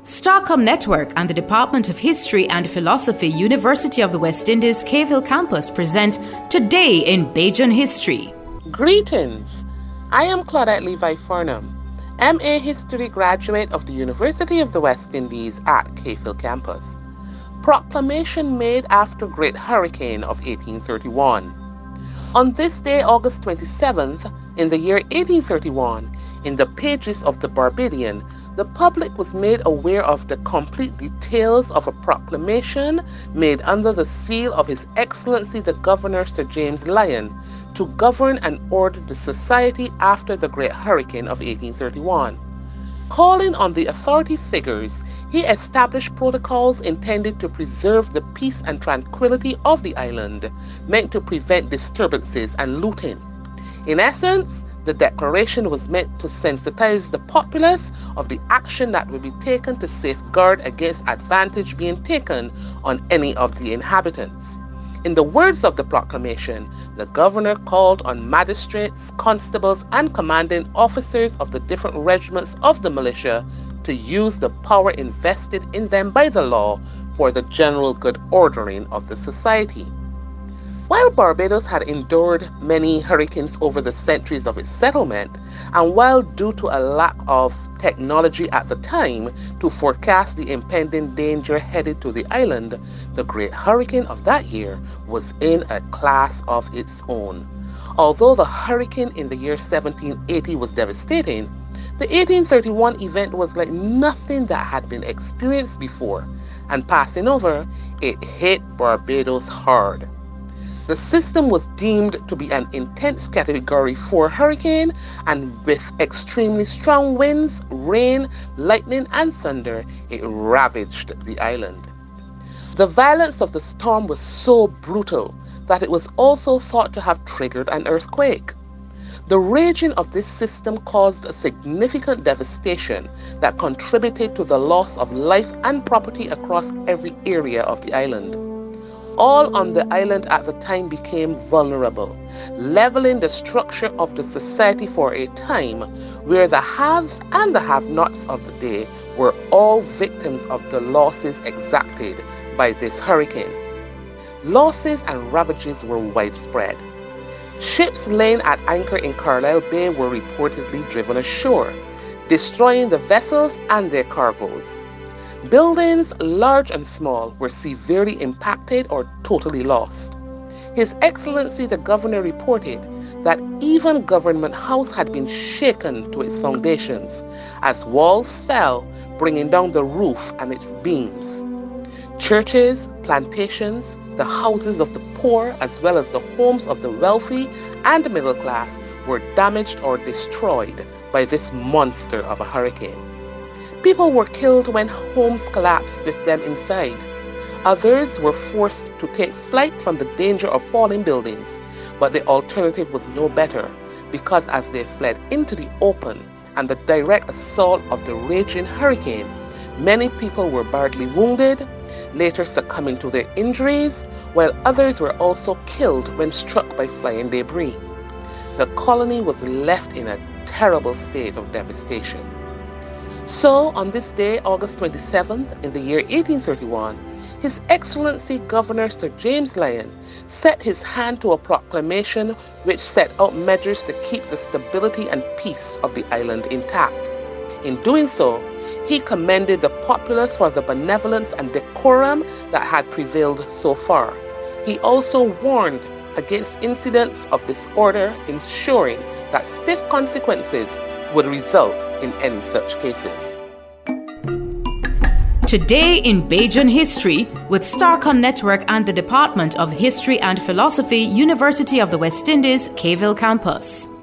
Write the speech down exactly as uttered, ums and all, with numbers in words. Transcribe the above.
Starcom Network and the Department of History and Philosophy, University of the West Indies, Cave Hill Campus present Today in Bajan History. Greetings. I am Claudette Levi Farnham, M A History graduate of the University of the West Indies at Cave Hill Campus. Proclamation made after Great Hurricane of eighteen thirty-one. On this day, August twenty-seventh, in the year eighteen thirty-one, in the pages of the Barbadian, the public was made aware of the complete details of a proclamation made under the seal of His Excellency the Governor Sir James Lyon to govern and order the society after the Great Hurricane of eighteen thirty-one. Calling on the authority figures, he established protocols intended to preserve the peace and tranquility of the island, meant to prevent disturbances and looting. In essence, the declaration was meant to sensitize the populace of the action that will be taken to safeguard against advantage being taken on any of the inhabitants. In the words of the proclamation, the governor called on magistrates, constables, and commanding officers of the different regiments of the militia to use the power invested in them by the law for the general good ordering of the society. While Barbados had endured many hurricanes over the centuries of its settlement, and while due to a lack of technology at the time to forecast the impending danger headed to the island, the Great Hurricane of that year was in a class of its own. Although the hurricane in the year seventeen eighty was devastating, the eighteen thirty-one event was like nothing that had been experienced before, and passing over, it hit Barbados hard. The system was deemed to be an intense Category four hurricane, and with extremely strong winds, rain, lightning, and thunder, it ravaged the island. The violence of the storm was so brutal that it was also thought to have triggered an earthquake. The raging of this system caused a significant devastation that contributed to the loss of life and property across every area of the island. All on the island at the time became vulnerable, leveling the structure of the society for a time where the haves and the have-nots of the day were all victims of the losses exacted by this hurricane. Losses and ravages were widespread. Ships laying at anchor in Carlisle Bay were reportedly driven ashore, destroying the vessels and their cargoes. Buildings, large and small, were severely impacted or totally lost. His Excellency the Governor reported that even Government House had been shaken to its foundations as walls fell, bringing down the roof and its beams. Churches, plantations, the houses of the poor, as well as the homes of the wealthy and middle class, were damaged or destroyed by this monster of a hurricane. People were killed when homes collapsed with them inside. Others were forced to take flight from the danger of falling buildings, but the alternative was no better, because as they fled into the open and the direct assault of the raging hurricane, many people were badly wounded, later succumbing to their injuries, while others were also killed when struck by flying debris. The colony was left in a terrible state of devastation. So, on this day, August twenty-seventh, in the year eighteen thirty-one, His Excellency Governor Sir James Lyon set his hand to a proclamation which set out measures to keep the stability and peace of the island intact. In doing so, he commended the populace for the benevolence and decorum that had prevailed so far. He also warned against incidents of disorder, ensuring that stiff consequences would result in any such cases. Today in Bajan History with Starcom Network and the Department of History and Philosophy, University of the West Indies, Cave Hill Campus.